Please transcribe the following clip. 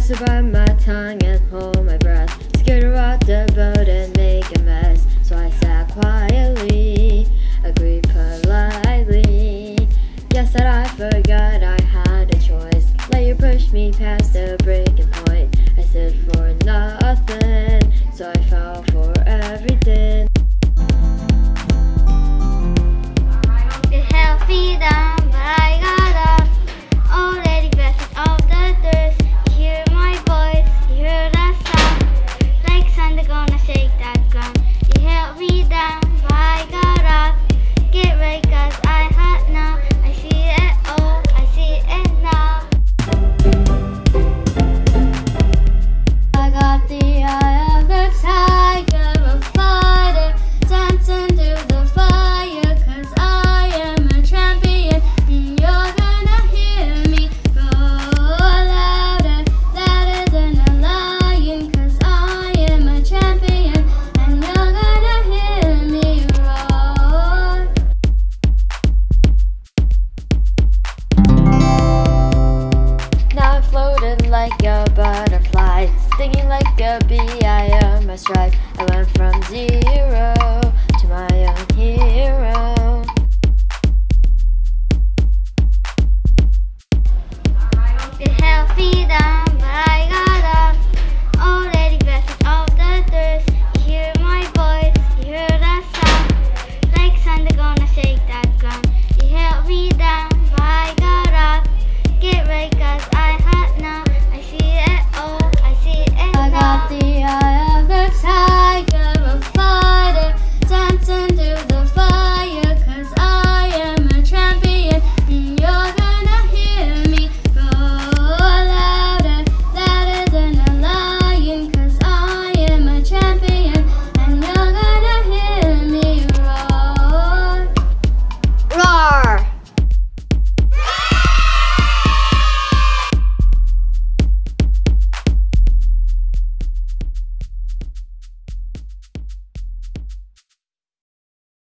to bite my tongue and hold my breath, scared to rock the boat and make a mess. So I sat quietly, agreed politely. Yes, that I forgot I had a choice. Let you push me past the breaking point. I stood for nothing, so I fell